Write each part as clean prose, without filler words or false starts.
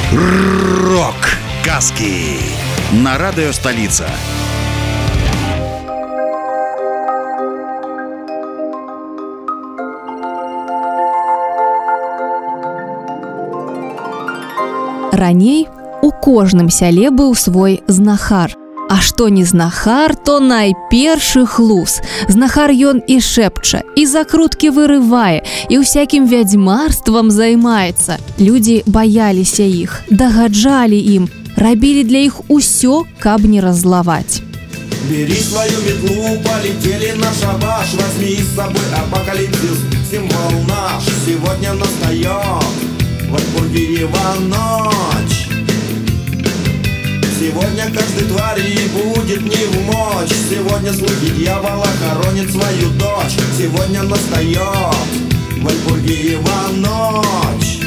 Рок-казки на радио «Столица». Раней у кожным сяле быў свой знахар. А што не знахар, то найпершы хлус. Знахар ён і шэпча, і закруткі вырывае, і ўсякім вядзьмарствам займаецца. Людзі баяліся іх, дагаджалі ім, рабілі для іх усё, каб не раззлаваць. Бери свою метлу, полетели на шабаш. Возьми с собой апокалипсис, символ наш. Сегодня настает Вальпургиева ночь. Сегодня каждой твари будет не в мочь. Сегодня слуги дьявола хоронит свою дочь. Сегодня настает Вальпургиева ночь.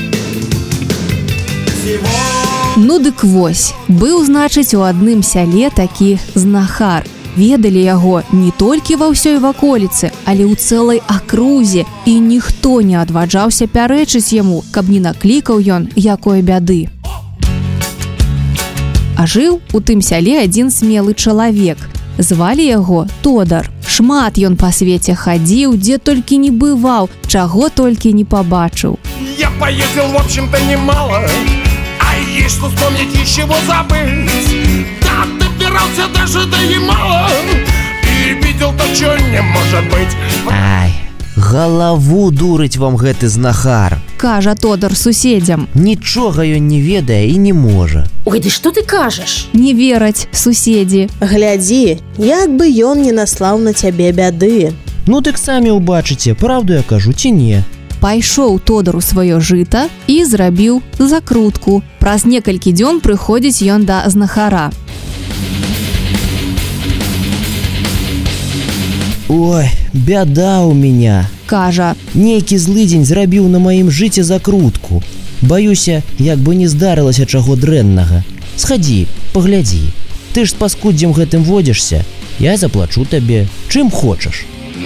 Ну дык вось, быў, значыць, у адным сяле такі знахар. Ведалі яго не толькі ва ўсёй ваколіцы, але ў цэлай акрузе, і ніхто не адважаўся пярэчыць яму, каб не наклікаў ён якой бяды. А жыў у тым сяле адзін смелы чалавек. Звалі яго Тодар. Шмат ён па свеце хадзіў, дзе толькі не бываў, чаго толькі не пабачыў. Я поездил, в общем-то, немало, а есть что вспомнить и чего забыть. Да, добирался даже до Ямала и видел то, чего не может быть. Ай, галаву дурыць вам гэты знахар, кажа Тодар суседзям. Нічога ён не ведае і не можа. Ой, ды што ты кажаш? Не вераць суседзі. Глядзі, як бы ён не наслаў на цябе бяды. Ну дык самі ўбачыце, праўду я кажу ці не. Пайшоў Тодар у сваё жыта і зрабіў закрутку. Праз некалькі дзён прыходзіць ён да знахара. Ой, бяда ў меня, кажа. Нейкі злыдзень зрабіў на маім жыце закрутку. Баюся, як бы не здарылася чаго дрэннага. Схадзі, паглядзі. Ты ж з паскуддзем гэтым водзішся. Я заплачу табе, чым хочаш.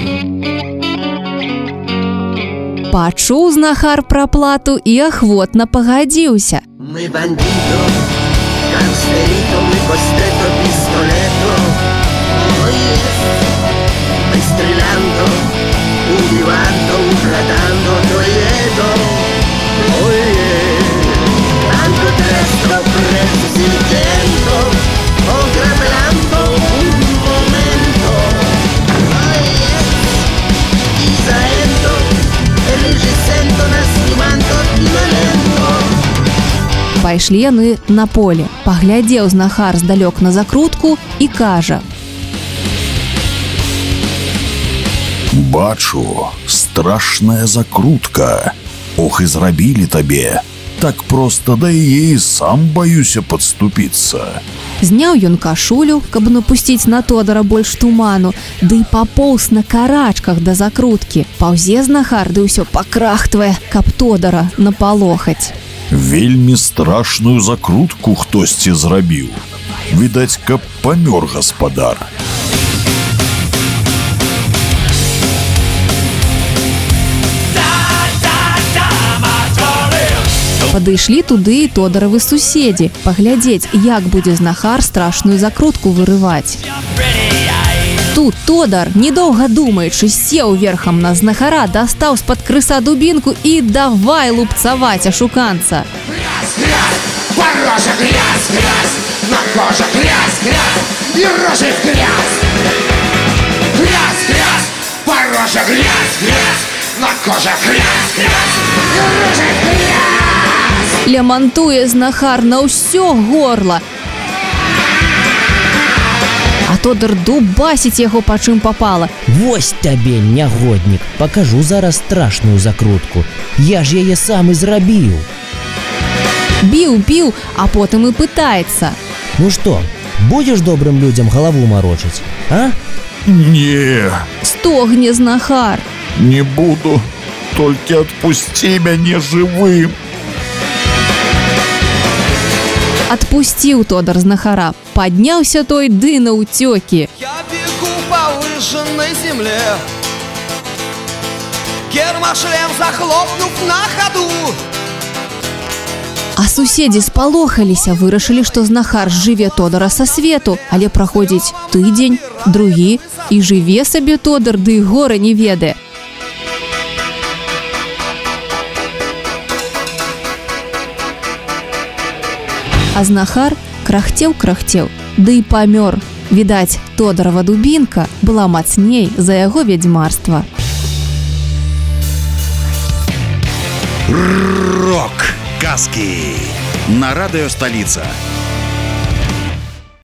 Пачуў знахар пра плату і ахвотна пагадзіўся. Мы бандито, гангстерито, мы костето, пистолето. Ой, стрелando, убивando, украдando, доеdo. Ой, tanto testo, preso sin intento, ограблando un momento. Ой, y saendo, elegendo, nascimando, violento. Пайшлі яны на поле. Паглядзеў знахар здалёк на закрутку і кажа: Бачу, страшная закрутка. Ох, і зрабілі табе. Так проста да яе сам баюся падступіцца. Зняў ён кашулю, каб напусціць на Тодара больш туману, ды і папоўз на карачках да закруткі. Паўзе знахар, ды ўсё пакрахтвае, каб Тодара напалохаць. Вельмі страшную закрутку хтосьці зрабіў. Відаць, каб памёр гаспадар. Падышлі туды і Тодаравы суседзі, паглядзець, як будзе знахар страшную закрутку вырываць. Тут Тодар, недоўга думаючы, сеў верхам на знахара, дастаў з-пад крыса дубінку і давай лупцаваць ашуканца. Грязь, по роже грязь, грязь, на коже грязь, грязь, и рожи в грязь. Грязь, грязь, по роже грязь, грязь, на коже грязь, грязь, и рожи в грязь. Лямантуе знахар на ўсё горла. А Тодар дубасіць яго па чым папала. Вось табе, нягоднік, пакажу зараз страшную закрутку. Я ж яе сам і зрабіў. Біў, а потым і пытаецца: Ну што, будзеш добрым людзям галаву марочыць, а? Не, стогне знахар. не буду. Толькі адпусці мяне жывым. Адпусціў Тодар знахара. Падняўся той ды наўцёкі. Я бегу по выжженной земле, гермошлем захлопнув на ходу. А Суседзі спалохаліся, вырашылі, што знахар жыве Тодара са свету, але праходзіць тыдзень, другі, і жыве сабе Тодар, ды гора не ведае. А знахар крахцеў, ды і памёр. Відаць, Тодарова дубінка была мацней за яго вядзьмарства. Рок-казки на радио «Столица».